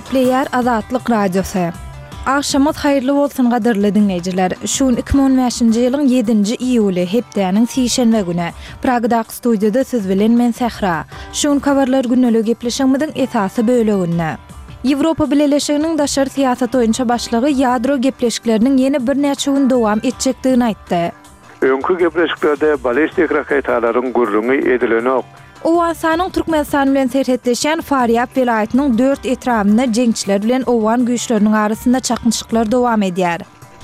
Player Azatlyk Radiosu. Akşamyz hayrly bolsun gaderli dinleyijiler. Şuun 2015-nji ýylyň 7-nji iýuly hepdeniň sişenme güni. Pragdaky studiýada siz bilen men Sehra. Şuun kabarlar günnelik gepleşigimiň esasy böleginde. Ýewropa Birleşiginiň daşary siýasat oýunça başlygy ýadro gepleşikleriniň ýene bir näçe gün dowam etjekdigini aýtdy. Öňkü gepleşiklerde balistik raketalaryň gurruny edilenok. Owasanyň Türkmenistan bilen serhetleşen Faryab vilayatynyň 4 etrafynda jeňçiler bilen owan güýçleriniň arasynda çakınşyklar dowam edýär.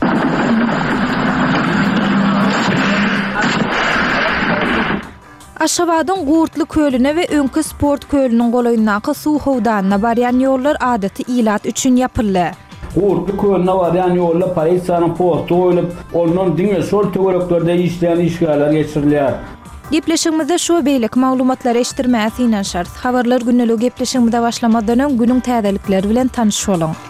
Aşgabatyň Gurtly kölüne we öňkü sport kölüniň golaýyndaky suw howdanyna barýan ýollar adaty ilat üçin ýapyldy. Gurtly kölüne barýan ýollar polisiýanyň postu goýulyp, ondan diňe şol töwereklerde işleýän işgärler geçirilýär. Gepleşigimizde şu beýlik maglumatlary eşitdirmäsi şart. Habarlar günnelik gepleşigimizde başlamadan öň günüň täzelikleri bilen tanışyp olaň.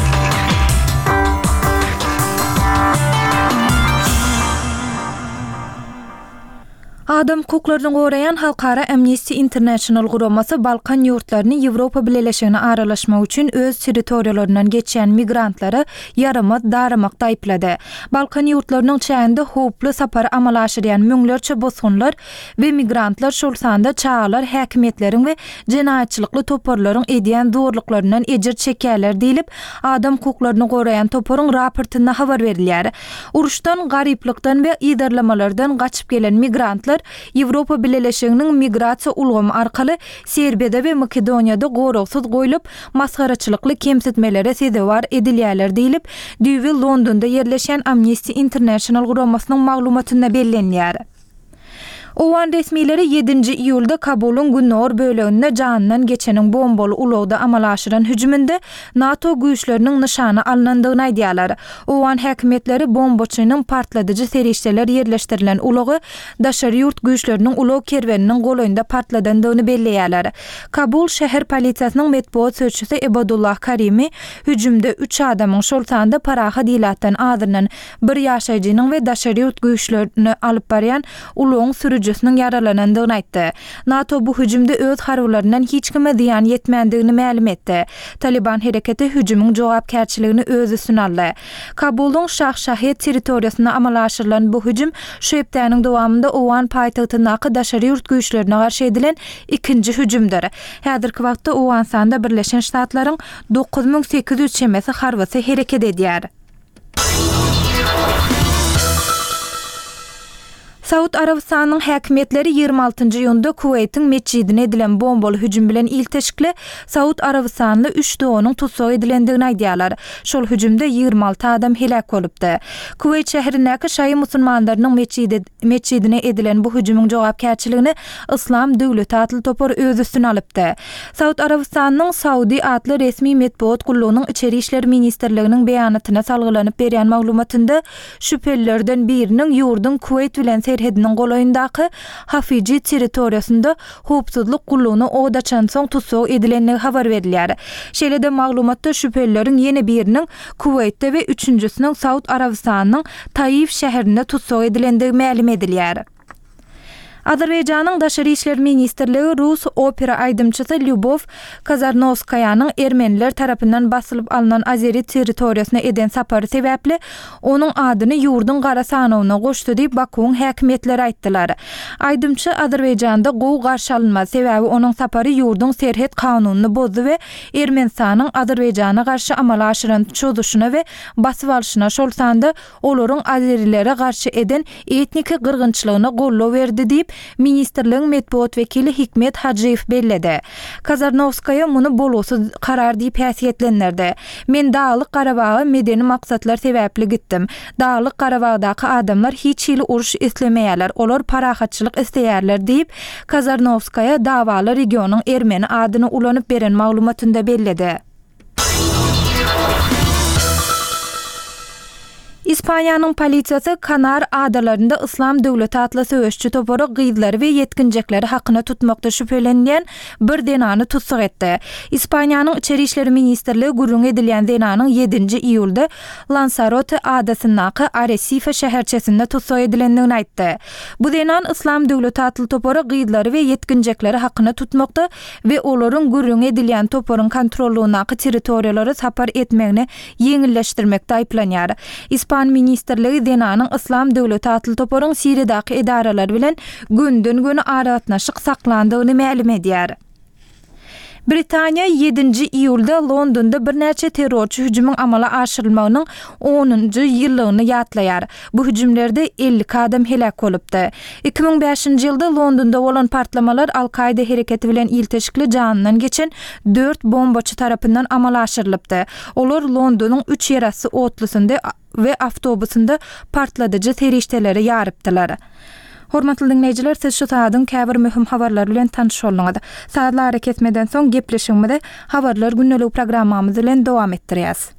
Adam hukuklaryny goraýan Halkara Amnesty International guramasy Balkan ýurtlaryny Ýewropa Birleşigine aralaşmak üçin öz territoriýalaryndan geçen migrantlary yaramaz daramakda aýplady. Balkan ýurtlarynyň çäğinde howply sapary amala aşyrýan müňlerçe bosgunlar we migrantlar şol sanda çağlar häkimetleriň we jenaýatçylykly toparlaryň edýän zorluklaryndan ejir çekýärler diýilip, adam hukuklaryny goraýan toparyň raportynda habar berilýär. Uruşdan, garyplykdan we ýerlerlemelerden gaçyp gelen migrantlar Ýewropa Birleşiginiň migrasiýa ulgamy arkaly Serbiýada we Makedoniýada goragsyz goýulyp, masgaraçylykly kemsitmelere sebäp edilýärler diýilip, düýbi Londonda ýerleşen Amnesty International guramasynyň maglumatynda bellenýär. Owan resmileri 7-nji iýulda Kabulun Günnor böleginde janynyň geçeniň bombaly ulagda amala aşyran hüjüminde NATO güýçleriniň nyşany alnandygyny aýdýarlar. Owan häkimetleri bombaçynyň partladyjy serişdeler ýerleşdirilen ulagy daşary ýurt güýçleriniň ulag kerweniniň golaýynda partladandygyny belleýärler. Kabul şäher polisiýasynyň medpuat sözçüsi Ebadullah Karimi hüjümde 3 adamyň şol sanda paraha dilatdan adyrylan bir ýaşaýjynyň we daşary ýurt güýçlerini alyp barýan ulagyň sürücüsiniň yaralanandygyny aýtdy. NATO bu hüjümde öz harwlaryndan hiç kime ziýan ýetmändigini ma'lum etdi. Taliban hereketi hüjümüň jogapkärçiligini öz üstüne aldy. Kabulyň Şahşahet territoriýasyna amala aşyrylan bu hüjüm şu hepdeniň dowamında Owan paýtagtyndaky daşary ýurt güýçlerine garşy edilen ikinji hüjümdir. Häzirki wagtda Owan sanda Birleşen Ştatlaryň 9800 çemesi harwasy hereket edýär. Saud Arabistanyň häkimetleri 26-njy ýylda Kuweytiň meçidine edilen bombaly hüjüm bilen ilteşikli Saud Arabistanyny 3 dowanyň tutsak edilendigini aýdýarlar. Şol hüjümde 26 adam helak bolupdy. Kuweyt şäherindäki şaý musulmanlarynyň meçidine edilen bu hüjümüň jogapkärçiligini Islam döwleti atly topar öz üstüne alypdy. Saud Arabistanyň Saudi atly resmi medpuat gullugynyň içeri işler ministrliginiň beýanatyna salgylanyp berýän maglumatynda şüphelilerden biriniň ýurdun Kuweyt bilen serhediniň golaýyndaky Hafiji territoriýasynda howpsuzlyk gullugyny odaçan soň tutsak edilenligi habar berilýär. Şeýle-de maglumatda şüphelilerin ýene biriniň Kuweytde we üçüncüsiniň Saud Arabistanynyň Taif şäherinde tutsak edilendigi ma'lum edilýär. Azerbaýjanyň daşary işler ministrligi Rus opera aýdymçysy Lyubov Kazarnovskaýanyň ermeniler tarapyndan basylyp alynan Azeri territoriýasyna eden sapary sebäpli onuň adyny ýurdun gara sanawyna goşdy diýip Bakuň häkimetleri aýtdylar. Aýdymçy Azerbaýjanda gowy garşy alynmaz sebäbi onuň sapary ýurdun serhet kanunyny bozdy we Ermenistanyň Azerbaýjana garşy amala aşyran çözüşine we basyp alyşyna şol sanda olaryň azerilere garşy eden etniki gyrgynçylygyna gollaw berdi diýip Ministrligiň medpuat wekili Hikmet Hacıyev belledi. Kazarnovskaya muny bolusyz karar diýip häsiýetlendirdi. Men Dağlyk Garabaga medeni maksatlar sebäpli gitdim. Dağlyk Garabagdaky adamlar hiç ýyly uruş islemeýärler. Olar parahatçylyk isleýärler diýip Kazarnovskaya dawaly regionyň ermeni adyny ulanyp beren maglumatynda belledi. İspaniýanyň polisiýasy Kanar adalarynda Islam döwleti atly söwüşçi topory gyzlary we ýetkinjekleri hakyna tutmakda şüphelenýän bir denany tutsak etdi. İspaniýanyň Içeri işleri ministrligi gurrun edilýän denanyň 7-nji iýulda Lanzarote adasyndaky Arrecife şäherçesinde tutsak edilendigini aýtdy. Bu denan Islam döwleti atly topory gyzlary we ýetkinjekleri hakyna tutmakda we olaryň gurrun edilýän toporyň kontrollugynaky territoriýalary sapar etmegini ýeňilleşdirmekde aýplanýar. İspan ministrligi denanyň Islam döwleti atly toporyň Siriýadaky edaralar bilen günden-güne aragatnaşyk saklandygyny ma'lum edýär. Britaniýa 7-nji iýulda Londonda bir näçe terrorçy hüjümüň amala aşyrylmagynyň 10-njy ýyllygyny ýatlaýar. Bu hüjümlerde 50 adam helak bolupdy. 2005-nji ýylda Londonda bolan partlamalar Al-Qaida hereketi bilen ilteşikli janynyň geçen 4 bombaçy tarapyndan amala aşyrylypdy. Olar Londonyň 3 ýerasy otlysynda we awtobusynda partladyjy terişdeleri ýarypdylar. Hormatly dinleýijiler, siz şu saatyň käbir möhüm habarlar bilen tanış bolňyz. Saatlar ketmeden soň gepleşigimizde habarlar günnelik programmamyz bilen dowam etdirýäs.